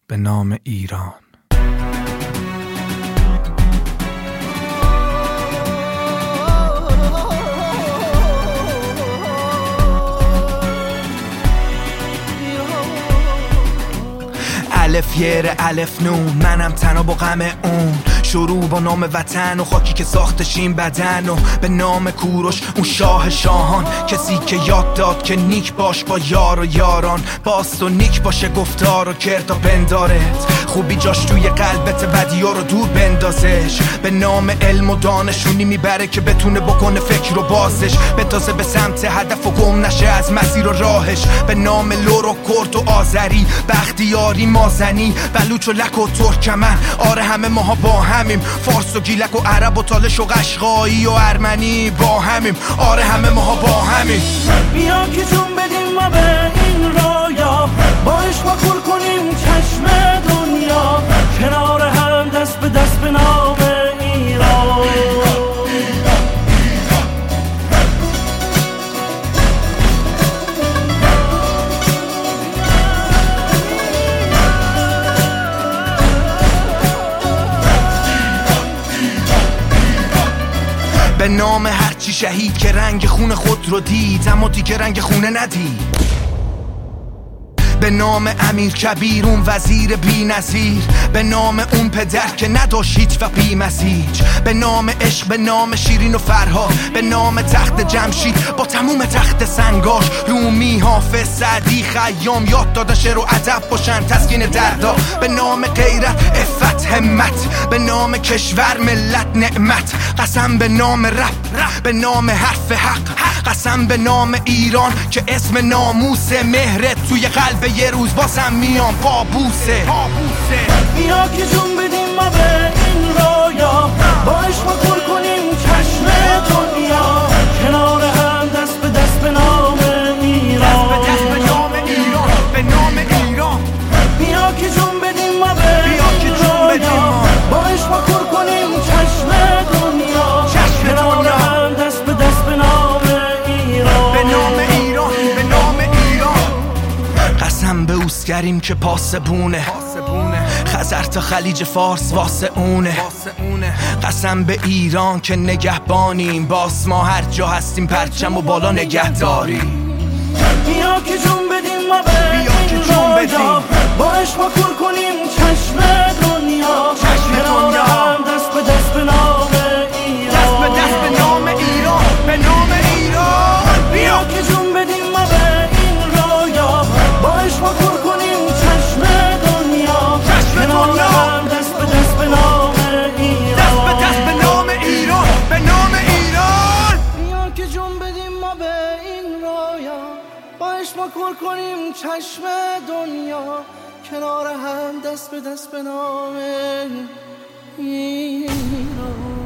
به نام ایران. الف یر الف نون، منم تنها با غم اون. شروع با نام وطن و خاکی که ساختش این بدن، و به نام کوروش اون شاه شاهان، کسی که یاد داد که نیک باش با یار و یاران، باست و نیک باشه گفتار و کردا بندارت، خوبی جاش توی قلبت بدیا رو دور بندازش. به نام علم و دانشونی میبره که بتونه بکنه فکر رو بازش، بتازه به سمت هدف و گم نشه از مسیر و راهش. به نام لور و کرد و آذری، بختیاری مازنی، بلوچ و لک و ترکمن، آره همه ماها با همیم. فارس و گیلک و عرب و تالش و قشقایی و ارمنی با همیم، آره همه ماها با همیم. بیا که جون بدیم ما به این رایا، با عشق ما کور کنیم چشم دنیا، کنار هم دست به دست به نام ایران. به نام هرچی شهید که رنگ خون خود رو دید اما دیگه رنگ خونه ندید. به نام امیر کبیر اون وزیر بی نظیر، به نام اون پدر که نداشت هیچ و بی مسیج. به نام عشق، به نام شیرین و فرهاد، به نام تخت جمشید با تموم تخت سنگاش. رومی، حافظ، سعدی، خیام یاد دادن شعر و ادب باشن تسکین دردا. به نام غیرت، عفت، همت، به نام کشور، ملت، نعمت. قسم به نام رب، به نام حرف حق، قسم به نام ایران که اسم ناموس مهرت توی قلب یه روز باسم میام پابوسه. بیا که جون بدیم ما به این رایا، با عشق ما کور کنیم چشم دنیا، کنار هم دست به دست به نام ایران. دست به دست به نام ایران، به نام ایران. بیا که جون بدیم ما به این رایا، با عشق ما کور کنیم چشم دنیا، کنار هم دست به دست به نام ایران. به نام ایران، به نام ایران. قسم به اوسگریم که پاسبونه، خزر تا خلیج فارس واسه اونه. قسم به ایران که نگهبانیم، باس ما هر جا هستیم پرچم و بالا نگه داریم. بیا که جون بدیم ما به این رایا، با عشق ما کور کنیم چشم دنیا، کنار هم دست به دست به نام ایران. دست به دست به نام ایران، به نام ایران. بیا که جون بدیم ما به این رایا، با عشق ما کور کنیم چشم دنیا، کنار هم دست به دست به نام ایران. دست به دست به نام ایران، به نام ایران. بیا که جون بدیم ما به این رایا، با عشق ما کور کنیم چشم دنیا، کنار هم دست به دست به نام ایران.